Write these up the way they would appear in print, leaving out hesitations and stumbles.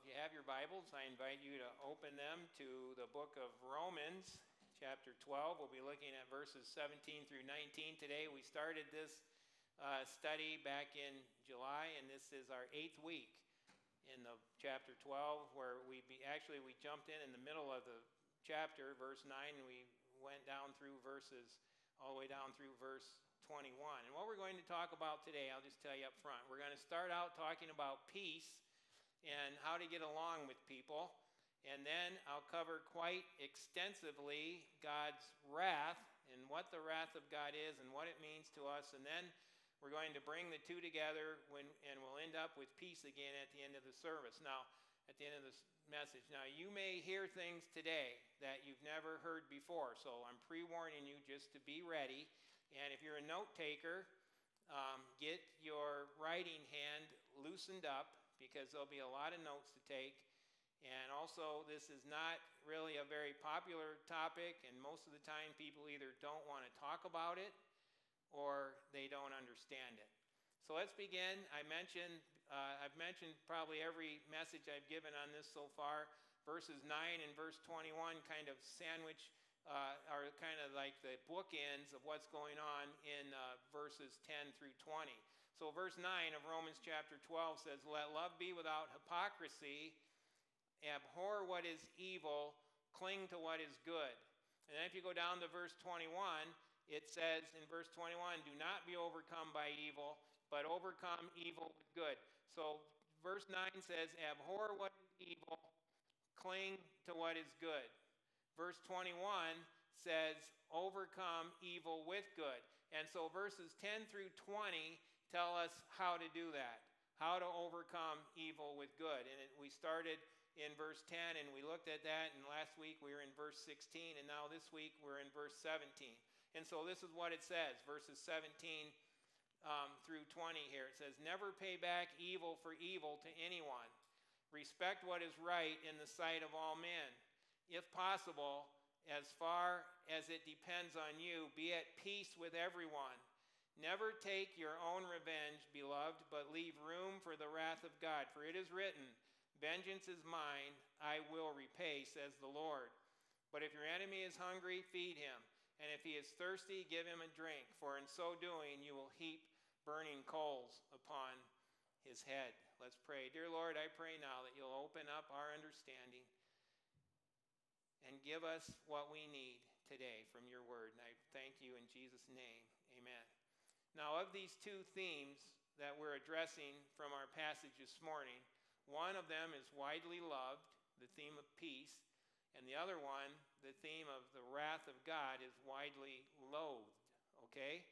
if you have your Bibles, I invite you to open them to the book of Romans, chapter 12. We'll be looking at verses 17 through 19 today. We started this study back in July, and this is our 8th week in the chapter 12, where we jumped in the middle of the chapter, verse 9, and we went down through all the way down through verse 21. And what we're going to talk about today, I'll just tell you up front. We're going to start out talking about peace and how to get along with people. And then I'll cover quite extensively God's wrath and what the wrath of God is and what it means to us. And then we're going to bring the two together and we'll end up with peace again at the end of the service. Now, at the end of this message. Now, you may hear things today that you've never heard before. So I'm pre-warning you just to be ready. And if you're a note taker, get your writing hand loosened up, because there'll be a lot of notes to take. And also, this is not really a very popular topic, and most of the time people either don't want to talk about it or they don't understand it. So let's begin. I've mentioned probably every message I've given on this so far. Verses 9 and verse 21 kind of are kind of like the bookends of what's going on in verses 10 through 20. So verse 9 of Romans chapter 12 says, "Let love be without hypocrisy, abhor what is evil, cling to what is good." And then if you go down to verse 21, it says in verse 21, "Do not be overcome by evil, but overcome evil with good." So verse 9 says, abhor what is evil, cling to what is good. Verse 21 says, overcome evil with good. And so verses 10 through 20 tell us how to do that, how to overcome evil with good. And we started in verse 10, and we looked at that, and last week we were in verse 16, and now this week we're in verse 17. And so this is what it says, verses 17 through 20 here. It says, "Never pay back evil for evil to anyone. Respect what is right in the sight of all men. If possible, as far as it depends on you, be at peace with everyone. Never take your own revenge, beloved, but leave room for the wrath of God. For it is written, 'Vengeance is mine, I will repay,' says the Lord. But if your enemy is hungry, feed him. And if he is thirsty, give him a drink. For in so doing, you will heap burning coals upon his head." Let's pray. Dear Lord, I pray now that you'll open up our understanding and give us what we need today from your word. And I thank you in Jesus' name. Amen. Now, of these two themes that we're addressing from our passage this morning, one of them is widely loved, the theme of peace, and the other one, the theme of the wrath of God, is widely loathed, okay?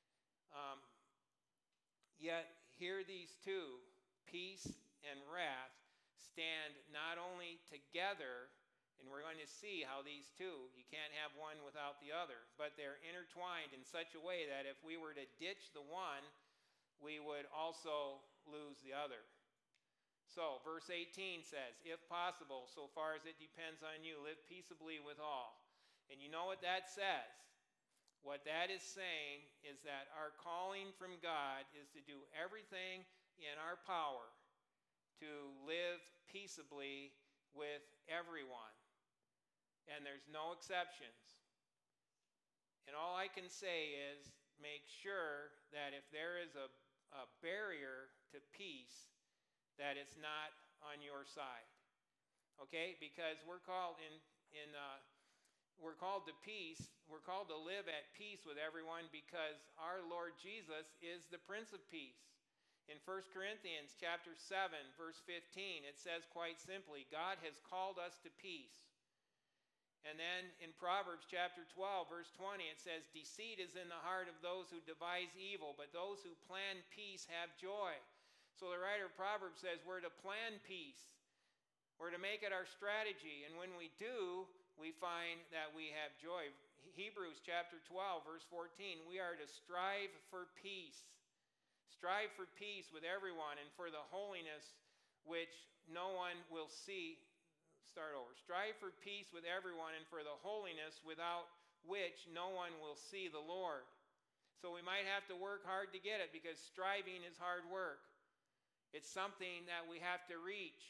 Yet here these two, peace and wrath, stand not only together, and we're going to see how these two, you can't have one without the other, but they're intertwined in such a way that if we were to ditch the one, we would also lose the other. So verse 18 says, "If possible, so far as it depends on you, live peaceably with all." And you know what that says? What that is saying is that our calling from God is to do everything in our power to live peaceably with everyone. And there's no exceptions. And all I can say is make sure that if there is a barrier to peace, that it's not on your side. Okay? Because we're called we're called to peace. We're called to live at peace with everyone because our Lord Jesus is the Prince of Peace. In 1 Corinthians chapter 7, verse 15, it says quite simply, God has called us to peace. And then in Proverbs chapter 12, verse 20, it says, "Deceit is in the heart of those who devise evil, but those who plan peace have joy." So the writer of Proverbs says we're to plan peace. We're to make it our strategy. And when we do, we find that we have joy. Hebrews chapter 12, verse 14, we are to strive for peace. Strive for peace with everyone and for the holiness which no one will see. Start over. Strive for peace with everyone and for the holiness without which no one will see the Lord. So we might have to work hard to get it because striving is hard work. It's something that we have to reach.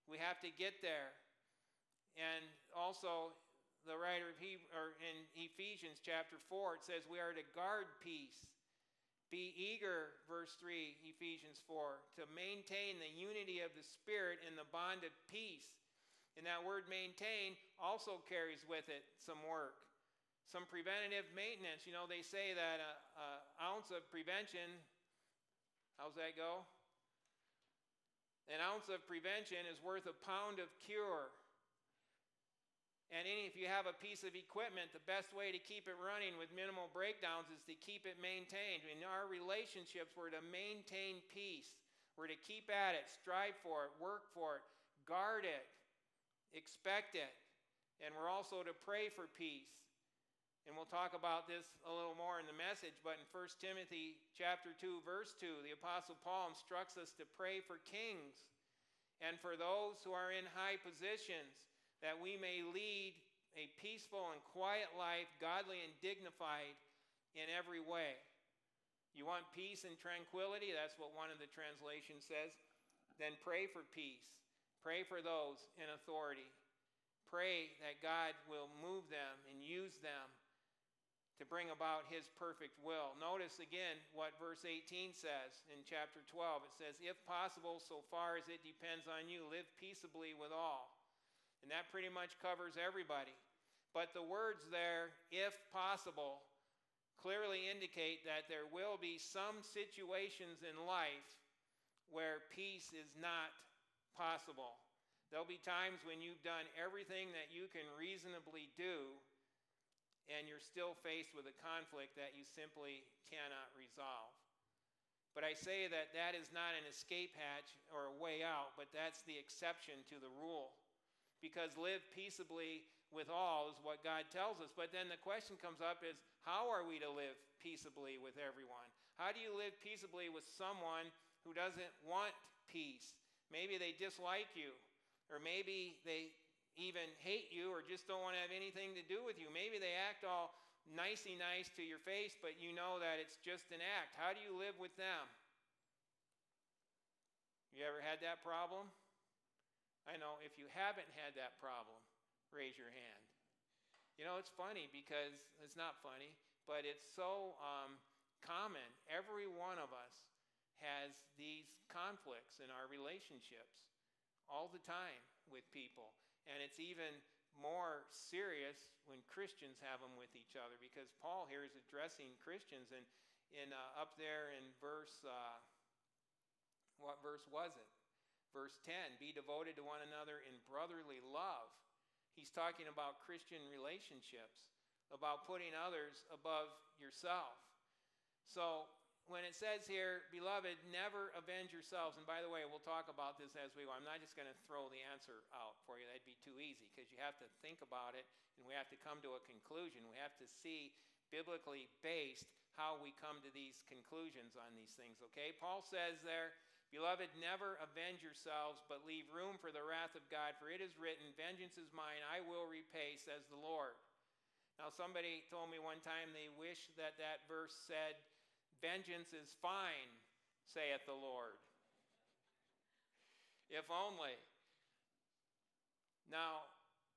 We have to get there. And also, the writer of in Ephesians chapter 4, it says we are to guard peace. Be eager, verse 3, Ephesians 4, to maintain the unity of the Spirit in the bond of peace. And that word maintain also carries with it some work, some preventative maintenance. You know, they say that an ounce of prevention, how's that go? An ounce of prevention is worth a pound of cure. And if you have a piece of equipment, the best way to keep it running with minimal breakdowns is to keep it maintained. In our relationships, we're to maintain peace. We're to keep at it, strive for it, work for it, guard it, expect it. And we're also to pray for peace. And we'll talk about this a little more in the message, but in 1 Timothy chapter 2, verse 2, the Apostle Paul instructs us to pray for kings and for those who are in high positions, that we may lead a peaceful and quiet life, godly and dignified in every way. You want peace and tranquility? That's what one of the translations says. Then pray for peace. Pray for those in authority. Pray that God will move them and use them to bring about his perfect will. Notice again what verse 18 says in chapter 12. It says, if possible, so far as it depends on you, live peaceably with all. And that pretty much covers everybody. But the words there, if possible, clearly indicate that there will be some situations in life where peace is not possible. There'll be times when you've done everything that you can reasonably do, and you're still faced with a conflict that you simply cannot resolve. But I say that that is not an escape hatch or a way out, but that's the exception to the rule. Because live peaceably with all is what God tells us. But then the question comes up is, how are we to live peaceably with everyone? How do you live peaceably with someone who doesn't want peace? Maybe they dislike you, or maybe they even hate you or just don't want to have anything to do with you. Maybe they act all nicey nice to your face, but you know that it's just an act. How do you live with them? You ever had that problem? I know if you haven't had that problem, raise your hand. You know, it's funny because it's not funny, but it's so common. Every one of us has these conflicts in our relationships all the time with people. And it's even more serious when Christians have them with each other, because Paul here is addressing Christians. And up there in verse, what verse was it? Verse 10, be devoted to one another in brotherly love. He's talking about Christian relationships, about putting others above yourself. So when it says here, beloved, never avenge yourselves. And by the way, we'll talk about this as we go. I'm not just going to throw the answer out for you. That'd be too easy, because you have to think about it, and we have to come to a conclusion. We have to see biblically based how we come to these conclusions on these things, okay? Paul says there, beloved, never avenge yourselves, but leave room for the wrath of God, for it is written, vengeance is mine, I will repay, says the Lord. Now, somebody told me one time they wish that that verse said, vengeance is fine, saith the Lord. If only. Now,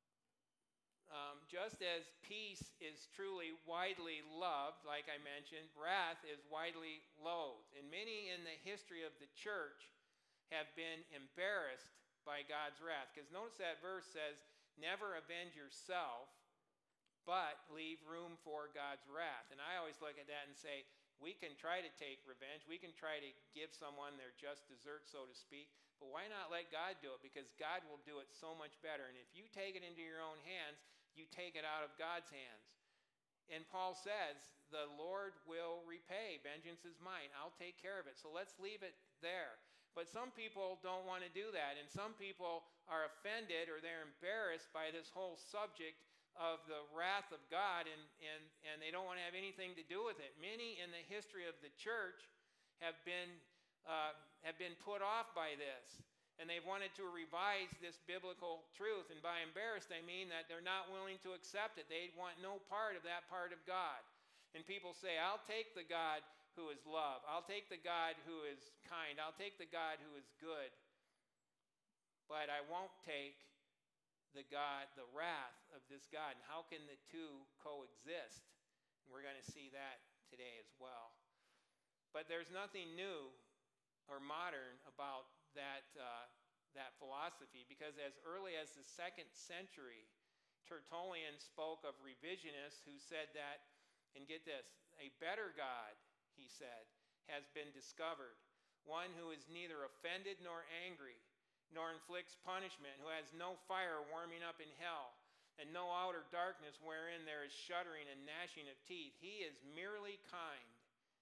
just as peace is truly widely loved, like I mentioned, wrath is widely loathed. And many in the history of the church have been embarrassed by God's wrath. Because notice that verse says, never avenge yourself, but leave room for God's wrath. And I always look at that and say, we can try to take revenge. We can try to give someone their just dessert, so to speak. But why not let God do it? Because God will do it so much better. And if you take it into your own hands, you take it out of God's hands. And Paul says, the Lord will repay. Vengeance is mine. I'll take care of it. So let's leave it there. But some people don't want to do that. And some people are offended, or they're embarrassed by this whole subject of the wrath of God, and they don't want to have anything to do with it. Many in the history of the church have been put off by this, and they've wanted to revise this biblical truth. And by embarrassed, I mean that they're not willing to accept it. They want no part of that part of God. And people say, I'll take the God who is love. I'll take the God who is kind. I'll take the God who is good. but I won't take the wrath of this God. And how can the two coexist? And we're going to see that today as well. But there's nothing new or modern about that philosophy, because as early as the 2nd century, Tertullian spoke of revisionists who said that, and get this, a better God, he said, has been discovered, one who is neither offended nor angry, nor inflicts punishment, who has no fire warming up in hell, and no outer darkness wherein there is shuddering and gnashing of teeth. He is merely kind.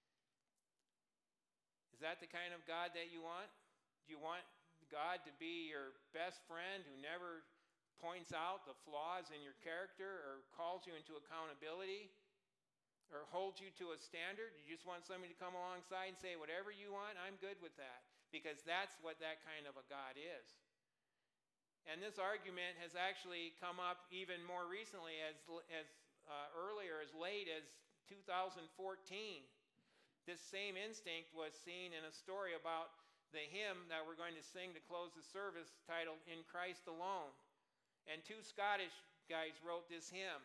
Is that the kind of God that you want? Do you want God to be your best friend who never points out the flaws in your character or calls you into accountability or holds you to a standard? You just want somebody to come alongside and say, whatever you want, I'm good with that. Because that's what that kind of a God is. And this argument has actually come up even more recently, as earlier, as late as 2014. This same instinct was seen in a story about the hymn that we're going to sing to close the service, titled In Christ Alone. And two Scottish guys wrote this hymn.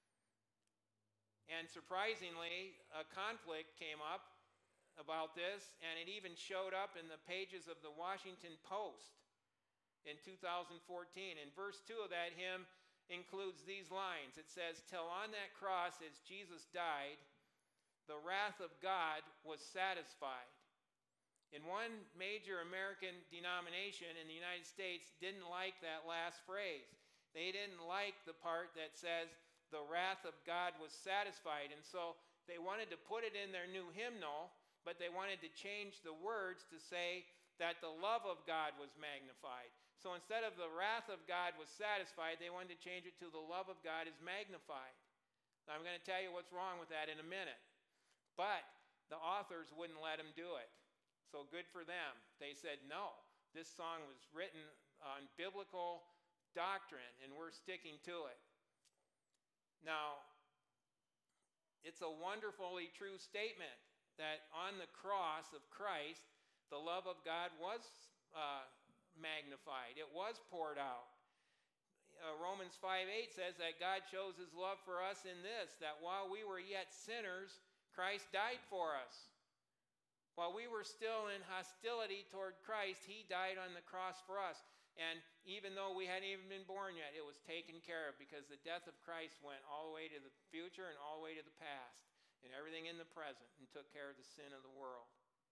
And surprisingly, a conflict came up about this, and it even showed up in the pages of the Washington Post in 2014. And verse 2 of that hymn includes these lines. It says, "Till on that cross as Jesus died, the wrath of God was satisfied." And one major American denomination in the United States didn't like that last phrase. They didn't like the part that says, the wrath of God was satisfied. And so they wanted to put it in their new hymnal, but they wanted to change the words to say that the love of God was magnified. So instead of the wrath of God was satisfied, they wanted to change it to the love of God is magnified. Now, I'm going to tell you what's wrong with that in a minute. But the authors wouldn't let them do it. So good for them. They said, no, this song was written on biblical doctrine, and we're sticking to it. Now, it's a wonderfully true statement that on the cross of Christ, the love of God was magnified. It was poured out. Romans 5:8 says that God shows his love for us in this, that while we were yet sinners, Christ died for us. While we were still in hostility toward Christ, he died on the cross for us. And even though we hadn't even been born yet, it was taken care of, because the death of Christ went all the way to the future and all the way to the past and everything in the present, and took care of the sin of the world.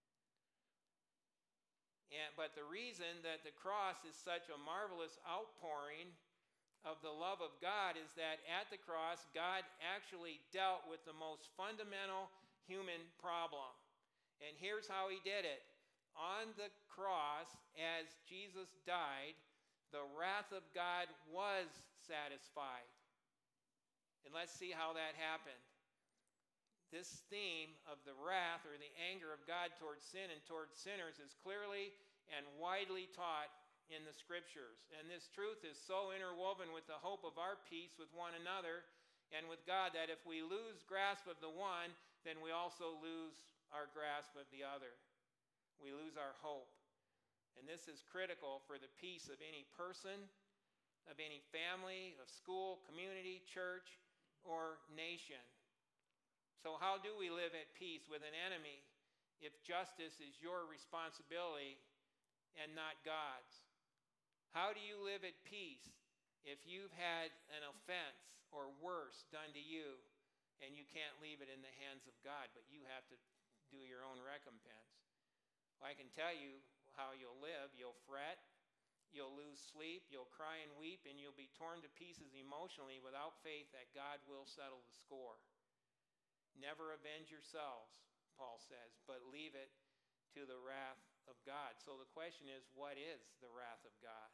But the reason that the cross is such a marvelous outpouring of the love of God is that at the cross, God actually dealt with the most fundamental human problem. And here's how he did it. On the cross, as Jesus died, the wrath of God was satisfied. And let's see how that happened. This theme of the wrath or the anger of God towards sin and towards sinners is clearly and widely taught in the Scriptures. And this truth is so interwoven with the hope of our peace with one another and with God that if we lose grasp of the one, then we also lose our grasp of the other. We lose our hope. And this is critical for the peace of any person, of any family, of school, community, church, or nation. So how do we live at peace with an enemy if justice is your responsibility and not God's? How do you live at peace if you've had an offense or worse done to you and you can't leave it in the hands of God, but you have to do your own recompense? Well, I can tell you how you'll live. You'll fret, you'll lose sleep, you'll cry and weep, and you'll be torn to pieces emotionally without faith that God will settle the score. Never avenge yourselves, Paul says, but leave it to the wrath of God. So the question is, what is the wrath of God?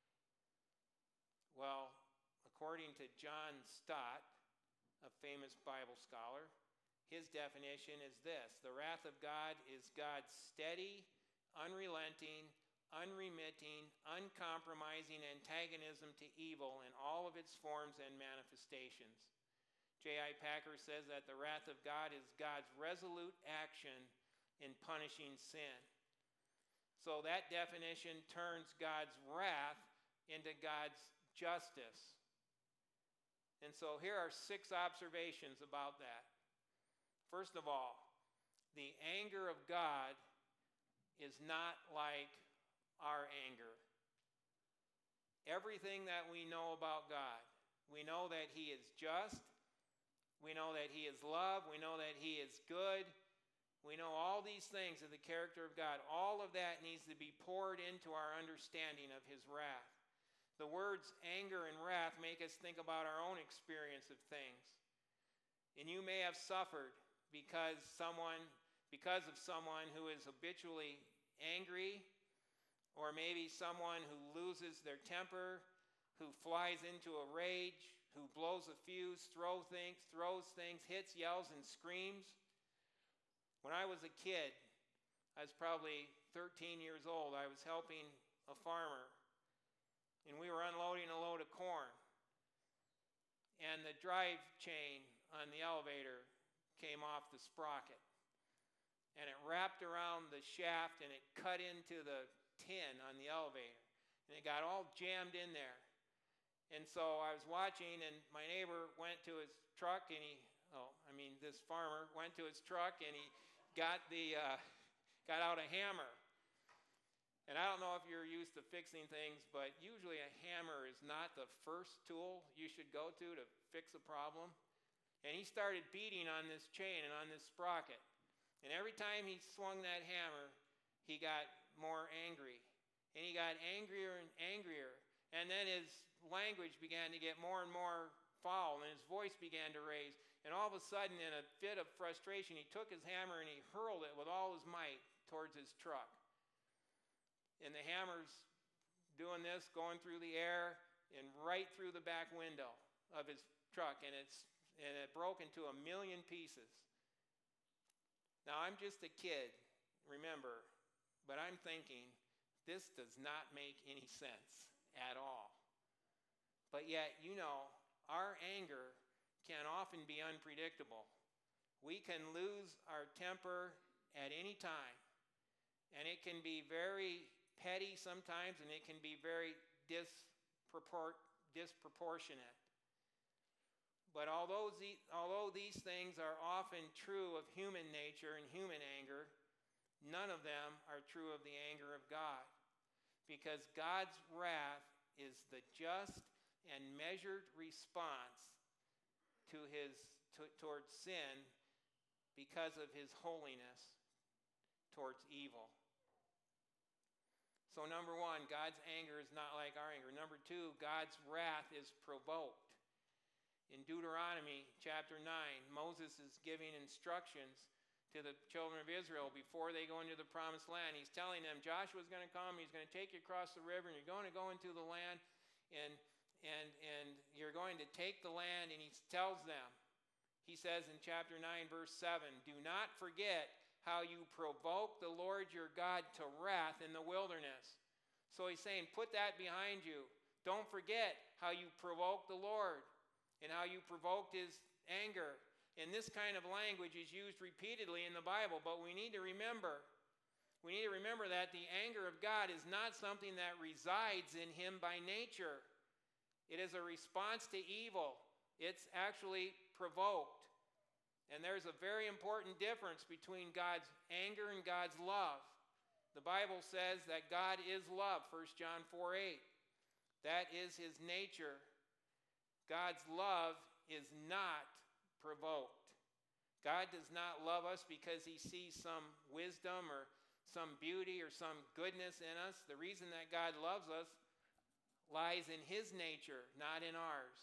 Well, according to John Stott, a famous Bible scholar, his definition is this: the wrath of God is God's steady, unrelenting, unremitting, uncompromising antagonism to evil in all of its forms and manifestations. J.I. Packer says that the wrath of God is God's resolute action in punishing sin. So that definition turns God's wrath into God's justice. And so here are 6 observations about that. First of all, the anger of God is not like our anger. Everything that we know about God, we know that He is just, we know that He is love, we know that He is good, we know all these things of the character of God. All of that needs to be poured into our understanding of His wrath. The words anger and wrath make us think about our own experience of things. And you may have suffered because of someone who is habitually angry, or maybe someone who loses their temper, who flies into a rage, who blows a fuse, throws things, hits, yells, and screams. When I was a kid, I was probably 13 years old, I was helping a farmer, and we were unloading a load of corn. And the drive chain on the elevator came off the sprocket. And it wrapped around the shaft, and it cut into the tin on the elevator. And it got all jammed in there. And so I was watching, and my neighbor went to his truck, and this farmer went to his truck, and he got out a hammer. And I don't know if you're used to fixing things, but usually a hammer is not the first tool you should go to fix a problem. And he started beating on this chain and on this sprocket. And every time he swung that hammer, he got more angry. And he got angrier and angrier. And then his language began to get more and more foul, and his voice began to raise. And all of a sudden, in a fit of frustration, he took his hammer and he hurled it with all his might towards his truck. And the hammer's doing this, going through the air and right through the back window of his truck, and it broke into 1 million pieces. Now, I'm just a kid, remember, but I'm thinking, this does not make any sense at all. But yet, our anger can often be unpredictable. We can lose our temper at any time, and it can be very petty sometimes, and it can be very disproportionate. But although these things are often true of human nature and human anger, none of them are true of the anger of God. Because God's wrath is the just and measured response towards sin because of His holiness towards evil. So 1, God's anger is not like our anger. 2, God's wrath is provoked. In Deuteronomy chapter 9, Moses is giving instructions to the children of Israel before they go into the promised land. He's telling them, Joshua's going to come, he's going to take you across the river, and you're going to go into the land, and you're going to take the land, and he tells them, he says in chapter 9, verse 7, do not forget how you provoked the Lord your God to wrath in the wilderness. So he's saying, put that behind you. Don't forget how you provoked the Lord and how you provoked His anger. And this kind of language is used repeatedly in the Bible, but we need to remember that the anger of God is not something that resides in Him by nature. It is a response to evil. It's actually provoked. And there's a very important difference between God's anger and God's love. The Bible says that God is love, 1 John 4:8. That is His nature. God's love is not provoked. God does not love us because He sees some wisdom or some beauty or some goodness in us. The reason that God loves us lies in His nature, not in ours.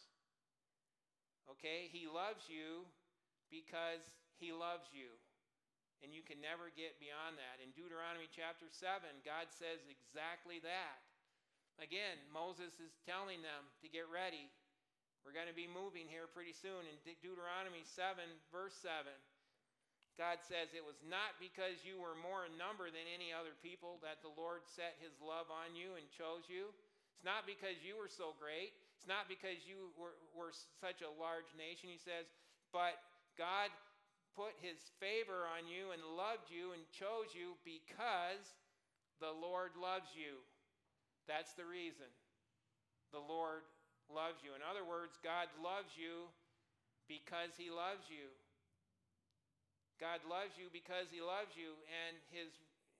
Okay? He loves you because He loves you. And you can never get beyond that. In Deuteronomy chapter 7, God says exactly that. Again, Moses is telling them to get ready. We're going to be moving here pretty soon. In Deuteronomy 7, verse 7, God says, it was not because you were more in number than any other people that the Lord set His love on you and chose you. It's not because you were so great. It's not because you were such a large nation, he says, but God put His favor on you and loved you and chose you because The Lord loves you. That's the reason. The Lord loves you. In other words, God loves you because he loves you. God loves you because he loves you, and his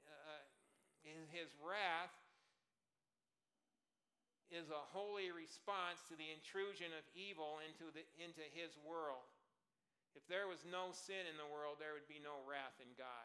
wrath is a holy response to the intrusion of evil into his world. If there was no sin in the world, there would be no wrath in God.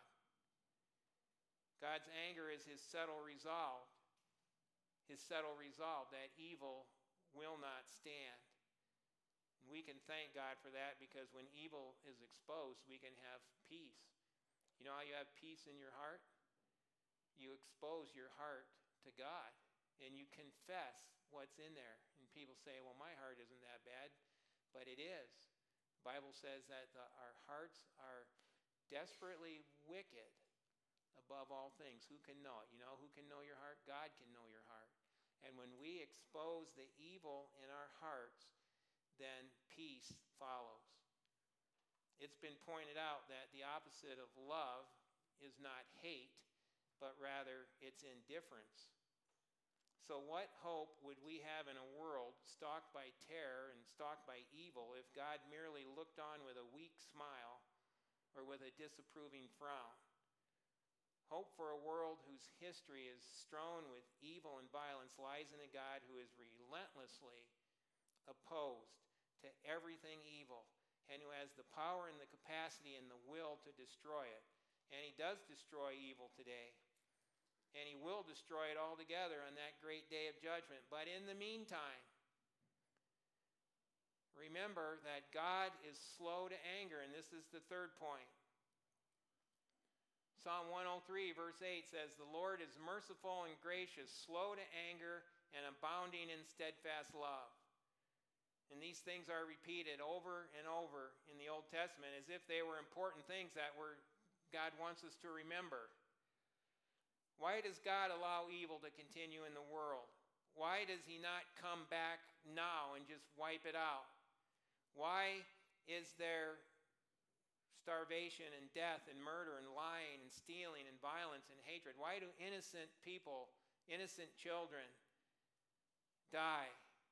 God's anger is his settled resolve. His settled resolve that evil will not stand. And we can thank God for that, because when evil is exposed, we can have peace. You know how you have peace in your heart? You expose your heart to God, and you confess what's in there. And people say, well, my heart isn't that bad, but it is. The Bible says that our hearts are desperately wicked above all things. Who can know it? You know who can know your heart? God can know your heart. And when we expose the evil in our hearts, then peace follows. It's been pointed out that the opposite of love is not hate, but rather it's indifference. So what hope would we have in a world stalked by terror and stalked by evil if God merely looked on with a weak smile or with a disapproving frown? Hope for a world whose history is strewn with evil and violence lies in a God who is relentlessly opposed to everything evil, and who has the power and the capacity and the will to destroy it. And he does destroy evil today. And he will destroy it altogether on that great day of judgment. But in the meantime, remember that God is slow to anger, and this is the third point. Psalm 103 verse 8 says, the Lord is merciful and gracious, slow to anger, and abounding in steadfast love. And these things are repeated over and over in the Old Testament as if they were important things that God wants us to remember. Why does God allow evil to continue in the world? Why does he not come back now and just wipe it out? Why is there starvation and death and murder and lying and stealing and violence and hatred? Why do innocent people, innocent children die?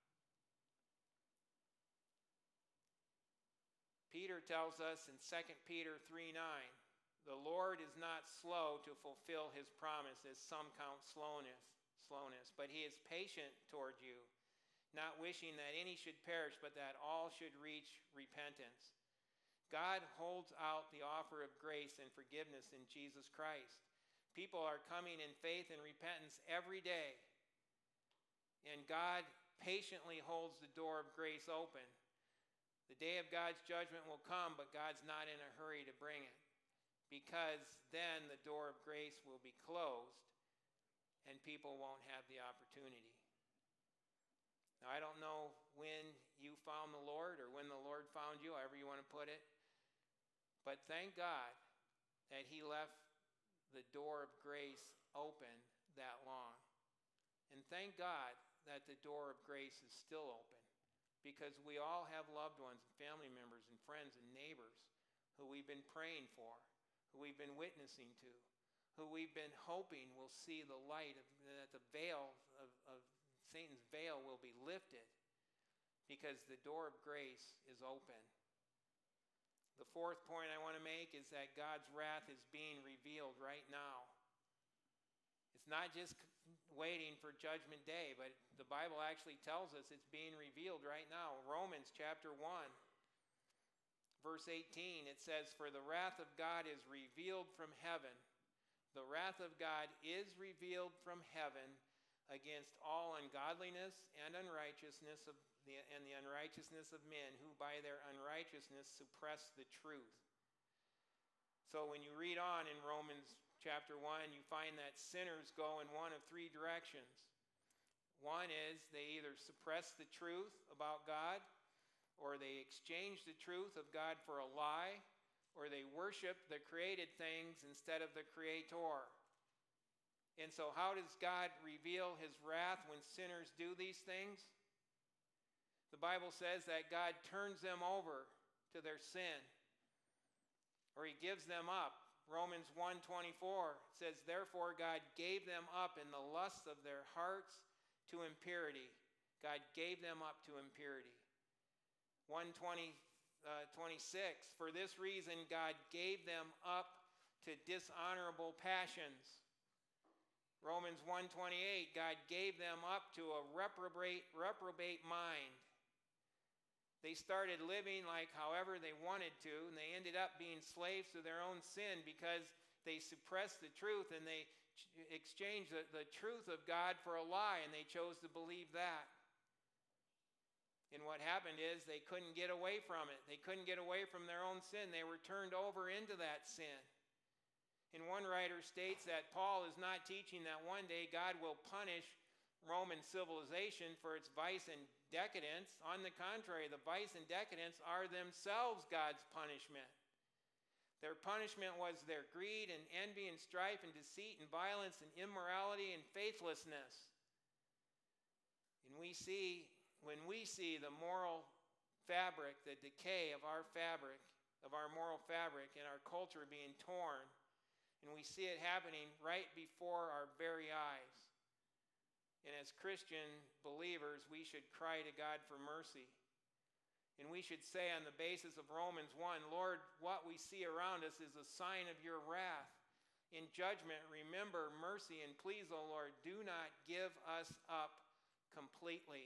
Peter tells us in 2 Peter 3:9, the Lord is not slow to fulfill his promise, as some count slowness, but he is patient toward you, not wishing that any should perish, but that all should reach repentance. God holds out the offer of grace and forgiveness in Jesus Christ. People are coming in faith and repentance every day, and God patiently holds the door of grace open. The day of God's judgment will come, but God's not in a hurry to bring it, because then the door of grace will be closed and people won't have the opportunity. Now, I don't know when you found the Lord or when the Lord found you, however you want to put it, but thank God that he left the door of grace open that long. And thank God that the door of grace is still open, because we all have loved ones and family members and friends and neighbors who we've been praying for, who we've been witnessing to, who we've been hoping will see the light, that the veil of Satan's veil will be lifted, because the door of grace is open. The fourth point I want to make is that God's wrath is being revealed right now. It's not just waiting for Judgment Day, but the Bible actually tells us it's being revealed right now. Romans chapter 1, verse 18, it says, for the wrath of God is revealed from heaven. The wrath of God is revealed from heaven against all ungodliness and unrighteousness and the unrighteousness of men who by their unrighteousness suppress the truth. So when you read on in Romans chapter 1, you find that sinners go in one of three directions. One is they either suppress the truth about God, or they exchange the truth of God for a lie, or they worship the created things instead of the Creator. And so how does God reveal his wrath when sinners do these things? The Bible says that God turns them over to their sin, or he gives them up Romans 1:24 says, "Therefore God gave them up in the lusts of their hearts to impurity." God gave them up to impurity. 1:26, "For this reason God gave them up to dishonorable passions." Romans 1:28, "God gave them up to a reprobate mind." They started living like however they wanted to, and they ended up being slaves to their own sin because they suppressed the truth and they exchanged the truth of God for a lie, and they chose to believe that. And what happened is they couldn't get away from it. They couldn't get away from their own sin. They were turned over into that sin. And one writer states that Paul is not teaching that one day God will punish Roman civilization for its vice and decadence. On the contrary, the vice and decadence are themselves God's punishment. Their punishment was their greed and envy and strife and deceit and violence and immorality and faithlessness. And when we see the moral fabric, the decay of our fabric, of our moral fabric and our culture being torn, and we see it happening right before our very eyes. And as Christian believers, we should cry to God for mercy. And we should say on the basis of Romans 1, "Lord, what we see around us is a sign of your wrath. In judgment, remember mercy, and please, O Lord, do not give us up completely."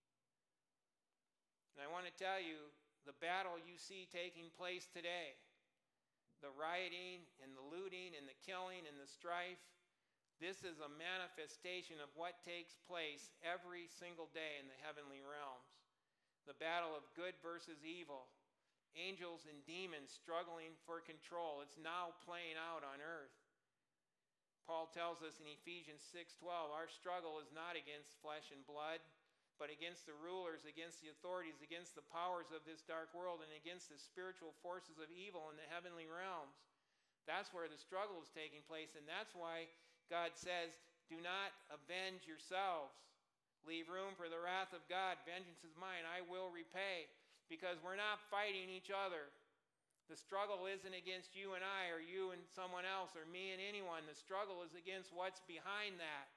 And I want to tell you, the battle you see taking place today, the rioting and the looting and the killing and the strife, this is a manifestation of what takes place every single day in the heavenly realms. The battle of good versus evil, angels and demons struggling for control. It's now playing out on earth. Paul tells us in Ephesians 6:12, "Our struggle is not against flesh and blood, but against the rulers, against the authorities, against the powers of this dark world, and against the spiritual forces of evil in the heavenly realms." That's where the struggle is taking place, and that's why God says, "Do not avenge yourselves. Leave room for the wrath of God. Vengeance is mine, I will repay." Because we're not fighting each other. The struggle isn't against you and I, or you and someone else, or me and anyone. The struggle is against what's behind that.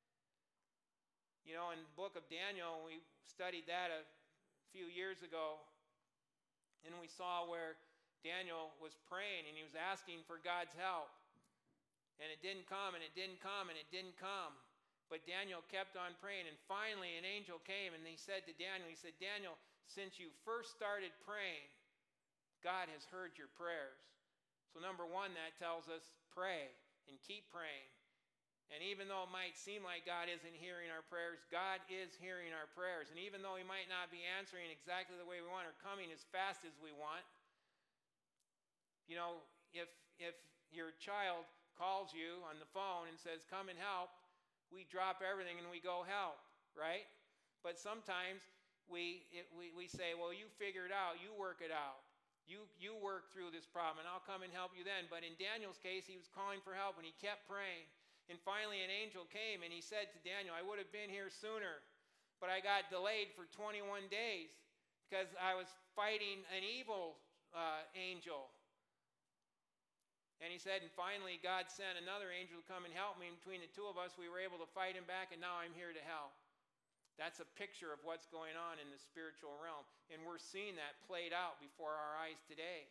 You know, in the book of Daniel, we studied that a few years ago, and we saw where Daniel was praying, and he was asking for God's help. And it didn't come, and it didn't come, and it didn't come. But Daniel kept on praying, and finally an angel came, and he said to Daniel, "Daniel, since you first started praying, God has heard your prayers." So number one, that tells us pray and keep praying. And even though it might seem like God isn't hearing our prayers, God is hearing our prayers. And even though he might not be answering exactly the way we want or coming as fast as we want, you know, if your child calls you on the phone and says, "Come and help," we drop everything and we go help, right? But sometimes we say, "Well, you figure it out, you work it out. You work through this problem, and I'll come and help you then." But in Daniel's case, he was calling for help, and he kept praying. And finally, an angel came, and he said to Daniel, "I would have been here sooner, but I got delayed for 21 days because I was fighting an evil angel." And he said, and finally, God sent another angel to come and help me. And between the two of us, we were able to fight him back, and now I'm here to help. That's a picture of what's going on in the spiritual realm. And we're seeing that played out before our eyes today.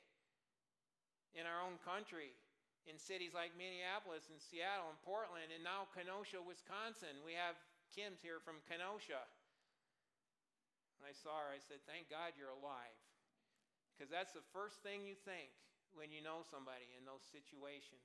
In our own country, in cities like Minneapolis and Seattle and Portland, and now Kenosha, Wisconsin. We have Kim's here from Kenosha. And I saw her, I said, "Thank God you're alive." Because that's the first thing you think when you know somebody in those situations.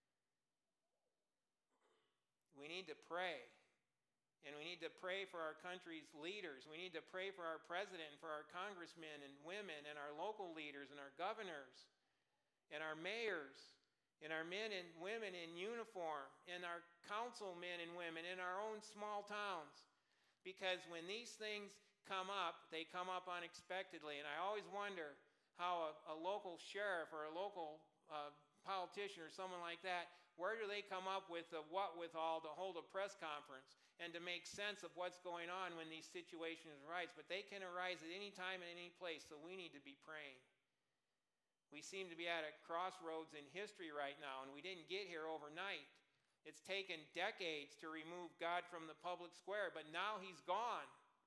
We need to pray. And we need to pray for our country's leaders. We need to pray for our president and for our congressmen and women and our local leaders and our governors and our mayors and our men and women in uniform and our councilmen and women in our own small towns. Because when these things come up, they come up unexpectedly. And I always wonder how a local sheriff or a local politician or someone like that, where do they come up with the wherewithal to hold a press conference and to make sense of what's going on when these situations arise? But they can arise at any time and any place, so we need to be praying. We seem to be at a crossroads in history right now, and we didn't get here overnight. It's taken decades to remove God from the public square, but now he's gone.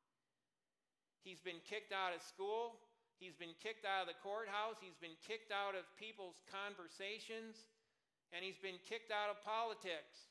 He's been kicked out of school. He's been kicked out of the courthouse. He's been kicked out of people's conversations. And he's been kicked out of politics.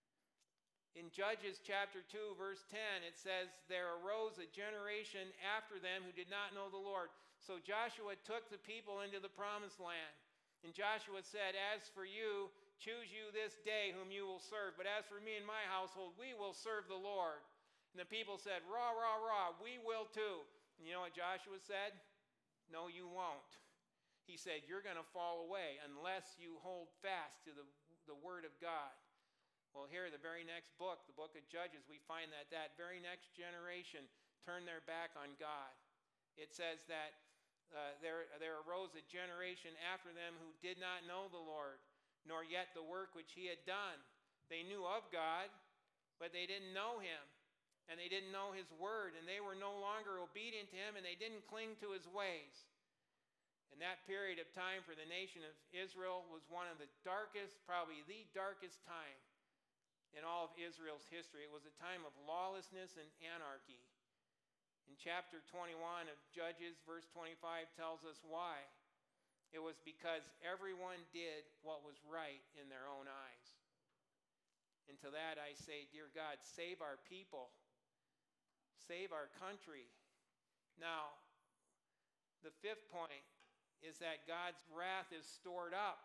In Judges chapter 2, verse 10, it says, there arose a generation after them who did not know the Lord. So Joshua took the people into the promised land. And Joshua said, as for you, choose you this day whom you will serve. But as for me and my household, we will serve the Lord. And the people said, rah, rah, rah, we will too. And you know what Joshua said? No, you won't. He said, you're going to fall away unless you hold fast to the word of God. Well, here, the very next book, the book of Judges, we find that very next generation turned their back on God. It says that there arose a generation after them who did not know the Lord, nor yet the work which he had done. They knew of God, but they didn't know him, and they didn't know his word, and they were no longer obedient to him, and they didn't cling to his ways. And that period of time for the nation of Israel was one of the darkest, probably the darkest time in all of Israel's history. It was a time of lawlessness and anarchy. In chapter 21 of Judges, verse 25 tells us why. It was because everyone did what was right in their own eyes. And to that I say, dear God, save our people. Save our country. Now, the fifth point is that God's wrath is stored up.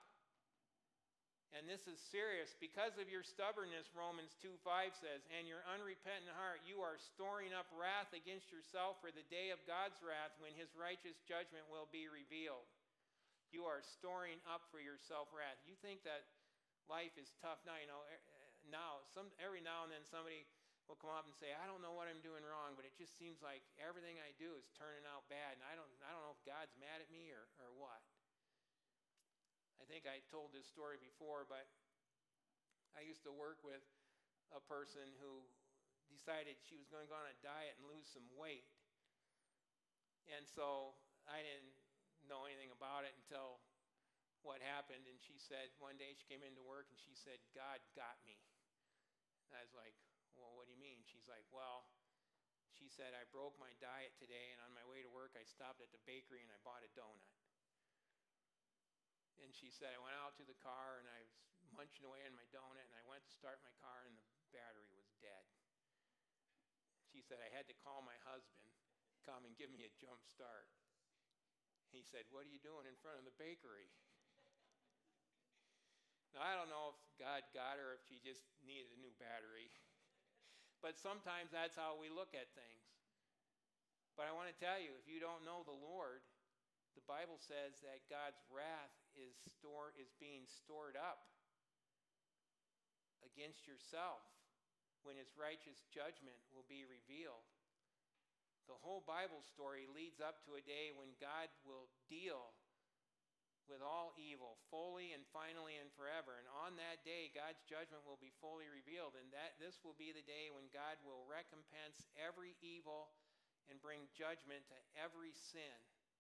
And this is serious. Because of your stubbornness, Romans 2:5 says, and your unrepentant heart, you are storing up wrath against yourself for the day of God's wrath when his righteous judgment will be revealed. You are storing up for yourself wrath. You think that life is tough now, every now and then somebody will come up and say, I don't know what I'm doing wrong, but it just seems like everything I do is turning out bad, and I don't know if God's mad at me or what. I think I told this story before, but I used to work with a person who decided she was going to go on a diet and lose some weight. And so I didn't know anything about it until what happened, and she said, one day she came into work and she said, God got me. And I was like, well, what do you mean? She's like, well, she said, I broke my diet today, and on my way to work I stopped at the bakery and I bought a donut. And she said, I went out to the car and I was munching away on my donut, and I went to start my car and the battery was dead. She said, I had to call my husband, come and give me a jump start. He said, what are you doing in front of the bakery? Now, I don't know if God got her, if she just needed a new battery. But sometimes that's how we look at things. But I want to tell you, if you don't know the Lord, the Bible says that God's wrath is being stored up against yourself when his righteous judgment will be revealed. The whole Bible story leads up to a day when God will deal with all evil fully and finally and forever. And on that day, God's judgment will be fully revealed. And this will be the day when God will recompense every evil and bring judgment to every sin.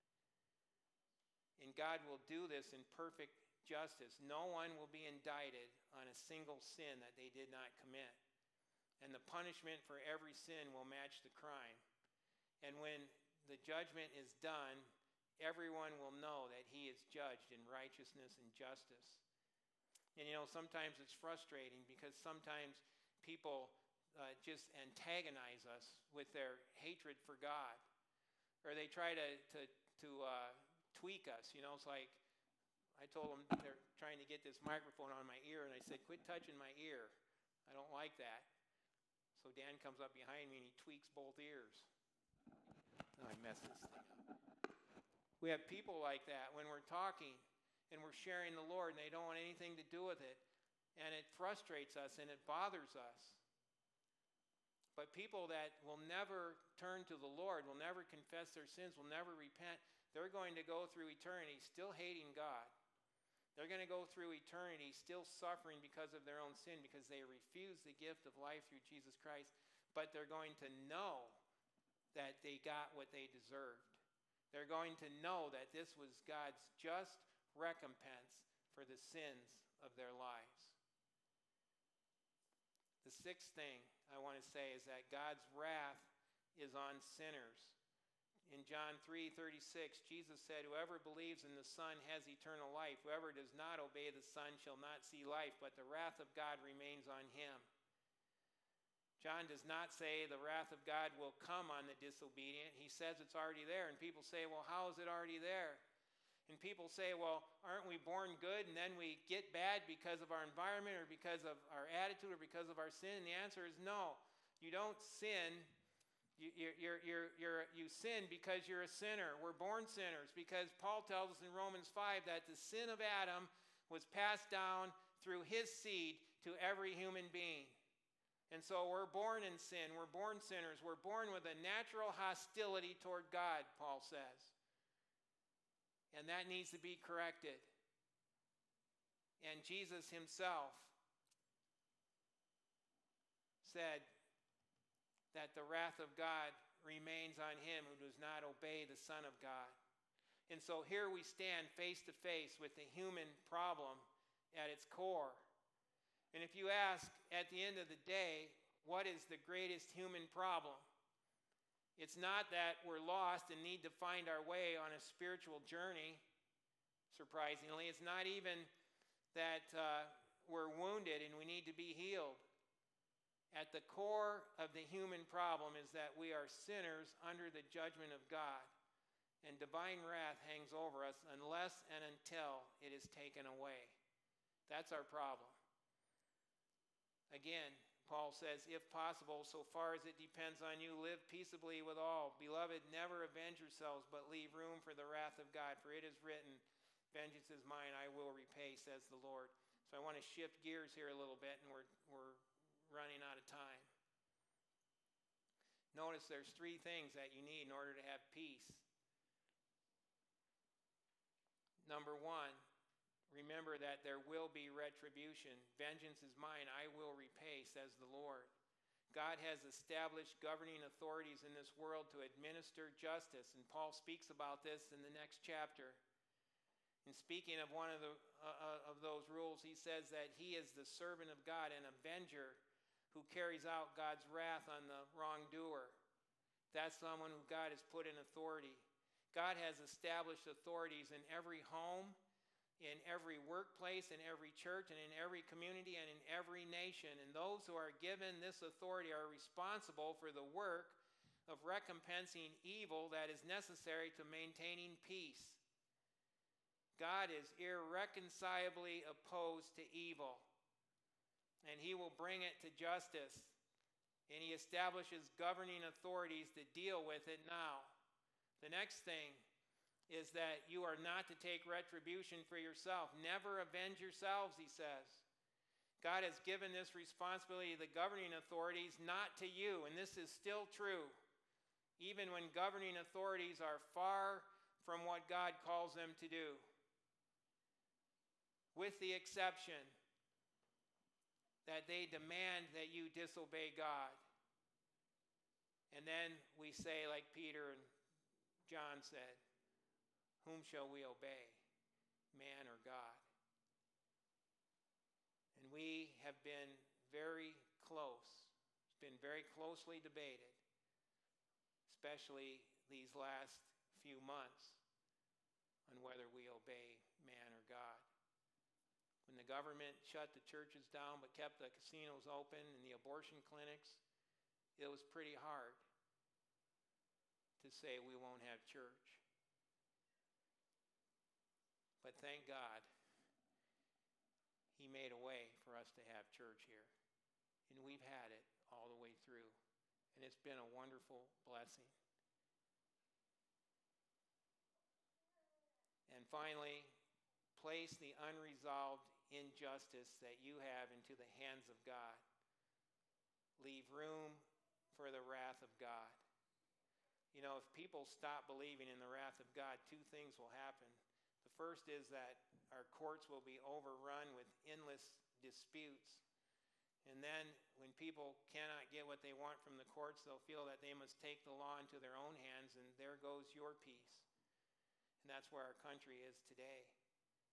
And God will do this in perfect justice. No one will be indicted on a single sin that they did not commit. And the punishment for every sin will match the crime. And when the judgment is done, everyone will know that he is judged in righteousness and justice. And sometimes it's frustrating because sometimes people just antagonize us with their hatred for God. Or they try to tweak us. It's like I told them they're trying to get this microphone on my ear, and I said, quit touching my ear. I don't like that. So Dan comes up behind me and he tweaks both ears. Oh, I messed this thing up. We have people like that when we're talking and we're sharing the Lord, and they don't want anything to do with it. And it frustrates us and it bothers us. But people that will never turn to the Lord, will never confess their sins, will never repent, they're going to go through eternity still hating God. They're going to go through eternity still suffering because of their own sin, because they refuse the gift of life through Jesus Christ. But they're going to know that they got what they deserved. They're going to know that this was God's just, recompense for the sins of their lives. The sixth thing I want to say is that God's wrath is on sinners. In John 3:36, Jesus said, "Whoever believes in the Son has eternal life. Whoever does not obey the Son shall not see life, but the wrath of God remains on him." John does not say the wrath of God will come on the disobedient. He says it's already there. And people say, well, how is it already there? And people say, well, aren't we born good and then we get bad because of our environment or because of our attitude or because of our sin? And the answer is no. You don't sin. You sin because you're a sinner. We're born sinners because Paul tells us in Romans 5 that the sin of Adam was passed down through his seed to every human being. And so we're born in sin. We're born sinners. We're born with a natural hostility toward God, Paul says. And that needs to be corrected. And Jesus himself said that the wrath of God remains on him who does not obey the Son of God. And so here we stand face to face with the human problem at its core. And if you ask at the end of the day, what is the greatest human problem? It's not that we're lost and need to find our way on a spiritual journey, surprisingly. It's not even that we're wounded and we need to be healed. At the core of the human problem is that we are sinners under the judgment of God, and divine wrath hangs over us unless and until it is taken away. That's our problem. Again, Paul says, if possible, so far as it depends on you, live peaceably with all. Beloved, never avenge yourselves, but leave room for the wrath of God. For it is written, vengeance is mine, I will repay, says the Lord. So I want to shift gears here a little bit, and we're running out of time. Notice there's three things that you need in order to have peace. Number one, remember that there will be retribution. Vengeance is mine, I will repay, says the Lord. God has established governing authorities in this world to administer justice, and Paul speaks about this in the next chapter. And speaking of one of those rules, he says that he is the servant of God, an avenger who carries out God's wrath on the wrongdoer. That's someone who God has put in authority. God has established authorities in every home, in every workplace, in every church, and in every community, and in every nation. And those who are given this authority are responsible for the work of recompensing evil that is necessary to maintaining peace. God is irreconcilably opposed to evil, and he will bring it to justice. And he establishes governing authorities to deal with it now. The next thing is that you are not to take retribution for yourself. Never avenge yourselves, he says. God has given this responsibility to the governing authorities, not to you. And this is still true, even when governing authorities are far from what God calls them to do. With the exception that they demand that you disobey God. And then we say, like Peter and John said, whom shall we obey, man or God? And we have been very close. It's been very closely debated, especially these last few months, on whether we obey man or God. When the government shut the churches down but kept the casinos open and the abortion clinics, it was pretty hard to say we won't have church. But thank God, he made a way for us to have church here. And we've had it all the way through. And it's been a wonderful blessing. And finally, place the unresolved injustice that you have into the hands of God. Leave room for the wrath of God. You know, if people stop believing in the wrath of God, two things will happen. The first is that our courts will be overrun with endless disputes. And then when people cannot get what they want from the courts, they'll feel that they must take the law into their own hands, and there goes your peace. And that's where our country is today.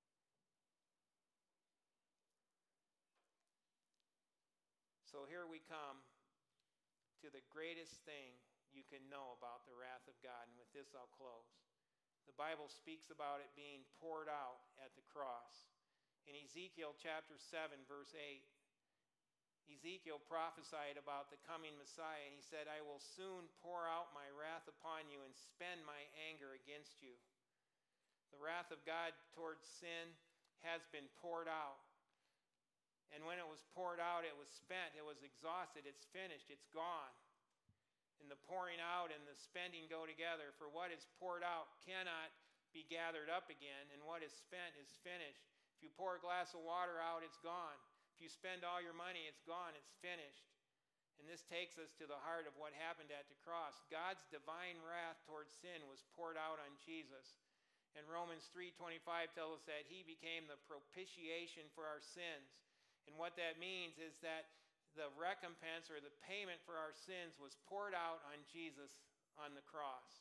So here we come to the greatest thing you can know about the wrath of God. And with this I'll close. The Bible speaks about it being poured out at the cross. In Ezekiel chapter 7, verse 8, Ezekiel prophesied about the coming Messiah, and he said, I will soon pour out my wrath upon you and spend my anger against you. The wrath of God towards sin has been poured out. And when it was poured out, it was spent, it was exhausted, it's finished, it's gone. And the pouring out and the spending go together. For what is poured out cannot be gathered up again, and what is spent is finished. If you pour a glass of water out, it's gone. If you spend all your money, it's gone, it's finished. And this takes us to the heart of what happened at the cross. God's divine wrath towards sin was poured out on Jesus. And Romans 3:25 tells us that he became the propitiation for our sins. And what that means is that the recompense or the payment for our sins was poured out on Jesus on the cross.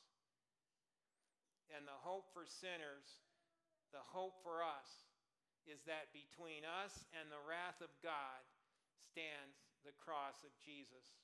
And the hope for sinners, the hope for us, is that between us and the wrath of God stands the cross of Jesus.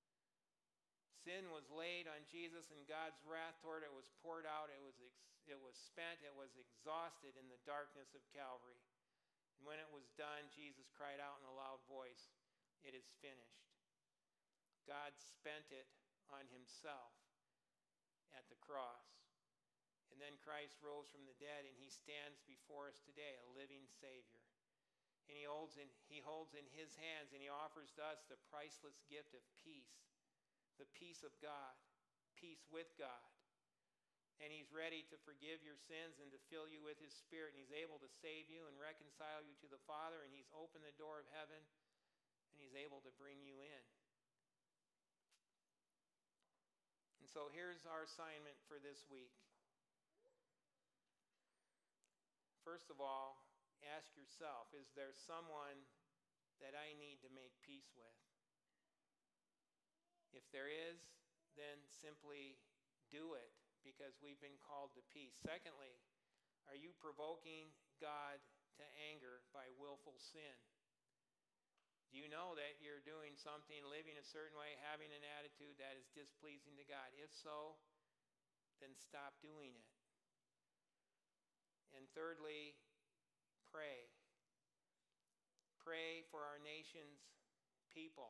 Sin was laid on Jesus, and God's wrath toward it was poured out. It was spent. It was exhausted in the darkness of Calvary. And when it was done, Jesus cried out in a loud voice, it is finished. God spent it on himself at the cross. And then Christ rose from the dead, and he stands before us today, a living Savior. And he holds in his hands, and he offers to us the priceless gift of peace, the peace of God, peace with God. And he's ready to forgive your sins and to fill you with his Spirit. And he's able to save you and reconcile you to the Father. And he's opened the door of heaven. And he's able to bring you in. And so here's our assignment for this week. First of all, ask yourself, is there someone that I need to make peace with? If there is, then simply do it, because we've been called to peace. Secondly, are you provoking God to anger by willful sin? Do you know that you're doing something, living a certain way, having an attitude that is displeasing to God? If so, then stop doing it. And thirdly, pray. Pray for our nation's people.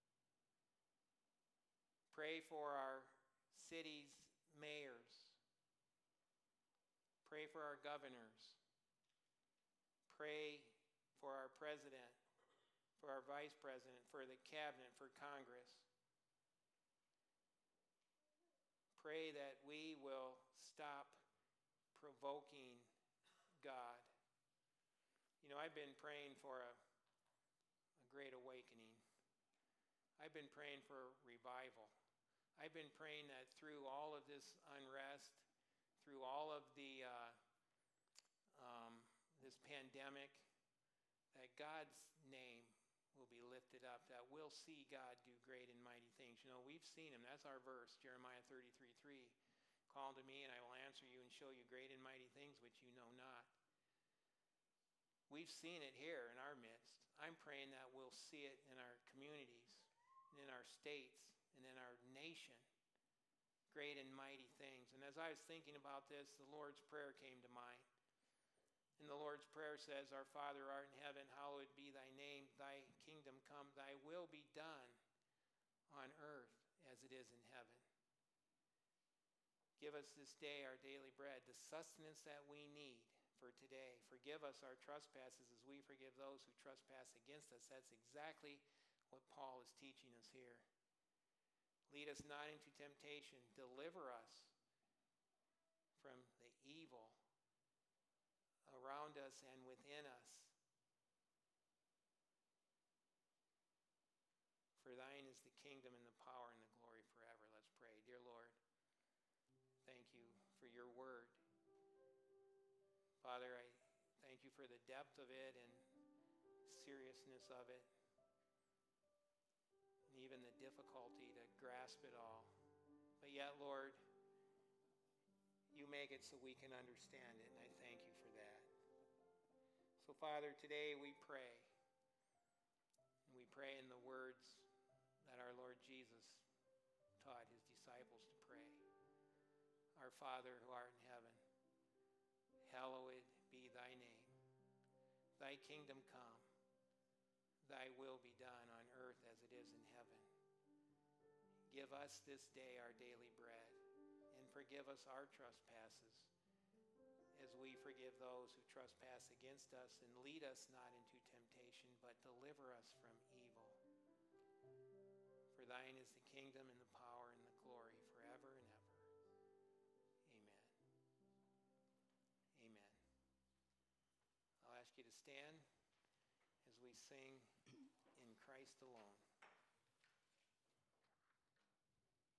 Pray for our city's mayors. Pray for our governors. Pray for our president, for our vice president, for the cabinet, for Congress. Pray that we will stop provoking God. You know, I've been praying for a great awakening. I've been praying for revival. I've been praying that through all of this unrest, through all of the this pandemic, that God's name will be lifted up, that we'll see God do great and mighty things. You know, we've seen him. That's our verse, Jeremiah 33:3. Call to me, and I will answer you and show you great and mighty things which you know not. We've seen it here in our midst. I'm praying that we'll see it in our communities, in our states, and in our nation. Great and mighty things. And as I was thinking about this, the Lord's Prayer came to mind. And the Lord's Prayer says, Our Father art in heaven, hallowed be thy name. Thy kingdom come, thy will be done on earth as it is in heaven. Give us this day our daily bread, the sustenance that we need for today. Forgive us our trespasses as we forgive those who trespass against us. That's exactly what Paul is teaching us here. Lead us not into temptation. Deliver us from the evil around us and within us. For thine is the kingdom and the power and the glory forever. Let's pray. Dear Lord, thank you for your word. Father, I thank you for the depth of it and seriousness of it, and even the difficulty to grasp it all. But yet, Lord, you make it so we can understand it, and I thank you for that. So, Father, today we pray. And we pray in the words that our Lord Jesus taught his disciples to pray. Our Father who art in heaven, hallowed be thy name. Thy kingdom come, thy will be done on earth as it is in heaven. Give us this day our daily bread, and forgive us our trespasses, as we forgive those who trespass against us. And lead us not into temptation, but deliver us from evil. For thine is the kingdom and the power and the glory forever and ever. Amen. Amen. I'll ask you to stand as we sing In Christ Alone.